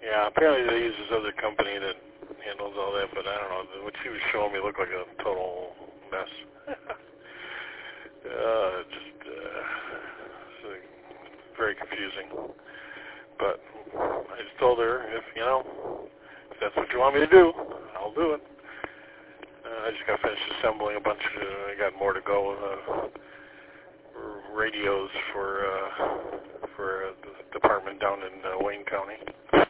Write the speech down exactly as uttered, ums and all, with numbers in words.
Yeah, apparently they use this other company that handles all that, but I don't know. What she was showing me looked like a total mess. uh, just uh, it's, uh, very confusing. But I just told her, if you know, if that's what you want me to do, I'll do it. Uh, I just got finished assembling a bunch of. I got more to go. Uh, radios for uh, for uh, the department down in uh, Wayne County.